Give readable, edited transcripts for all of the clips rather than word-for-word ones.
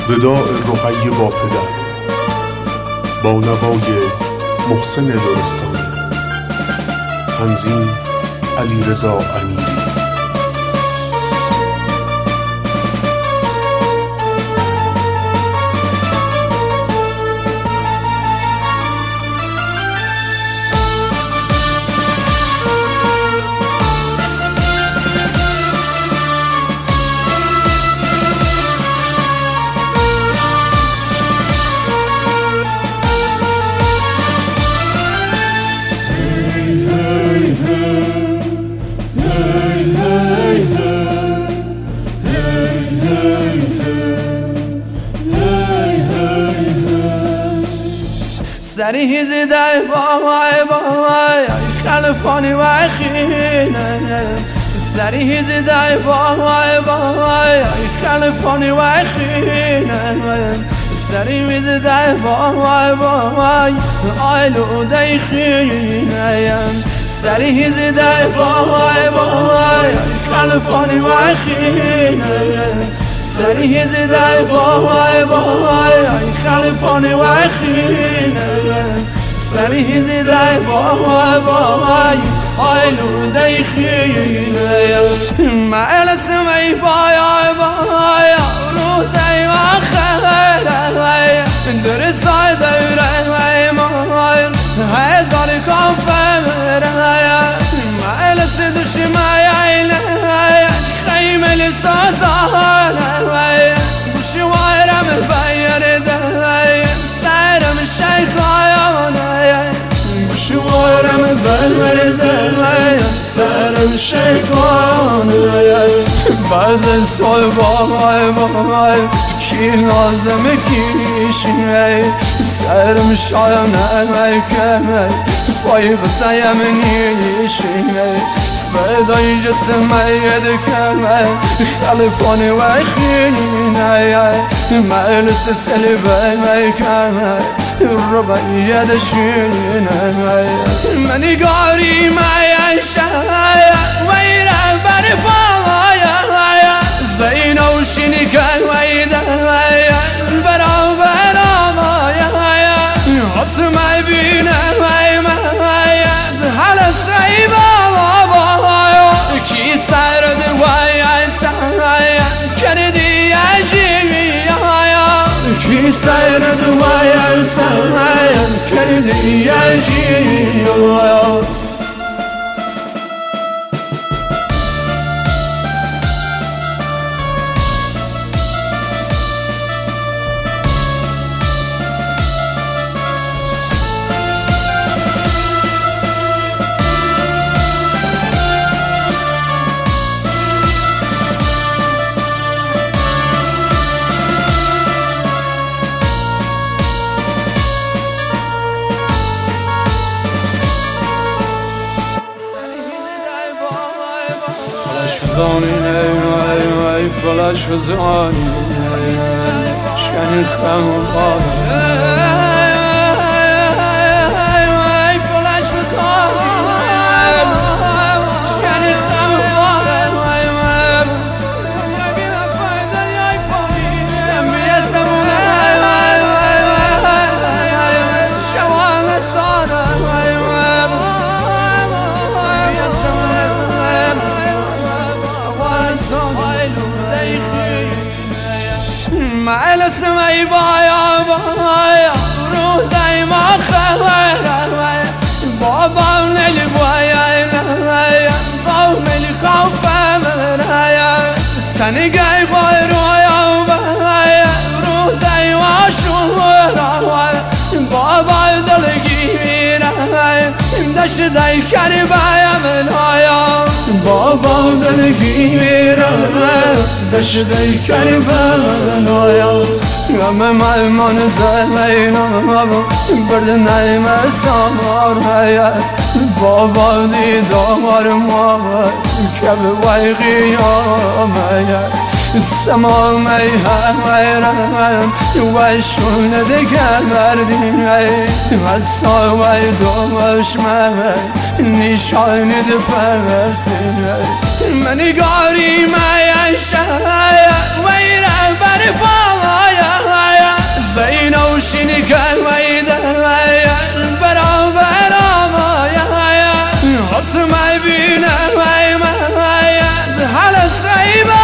وداع رقیه با پدر، با نوای محسن لرستانی. تنظیم علیرضا امیری. سری زده بای خلفانی و خینه، سری زده بای خلفانی و خینه، سری زده بای آلوده خینه، سری زده بای خلفانی و خینه، سری زده بای خلفانی و خینه، سری زده بای آلوده خینه. معل سمی بای روزی و خیره، درسای دوره مای هزار کافه مره، معل سدوش مایله خیمه لسازانه، بوشوارم بیرده سرم شیخایانه، بوشوارم بیرده سرم شیخایانه. بعد سال بای کی لازم کیشه، سرم شایانه کنه پای بسیم نیشه، فدای جسمي يدكمه خلفوني وخيني مالس سلبي ما كمه الربع يدشيني مني قاري ما ينشايا ويرا برفايا زين وشني كان ويدا البرا مايا عصمي بينا مايا على السيبه کی سرد وای سای کردی عجیبی کی سرد وای سای کردی عجیبی. فلاش زانی شنی خم معل سمی بایا روزی ما خبره بابا نلی بایا باو ملی خوفه مره سنی گی بای رویا روزی ما شوره بابا دلگی میره دشت دی کری بایم لایا بابا دلگی میره دشت دی کری بایم لایا غم ملمان زمینم برد نیم سامار بابا دیدار ما که به وی قیامه سمام همرم و شونه دگر مردیم و ساوی دوش نشان دپرسیم منی گاری میشه وی رهبر زينة وشنكال ويدا برا عطما يبينا على السيبة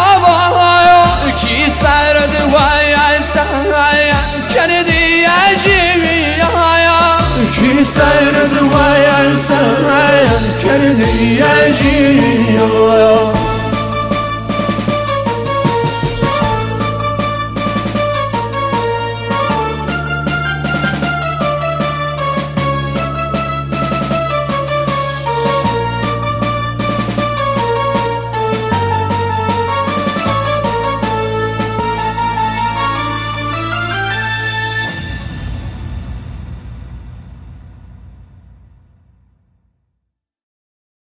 كي سرد ويا سايا كندي يا جيبي كي سرد ويا سايا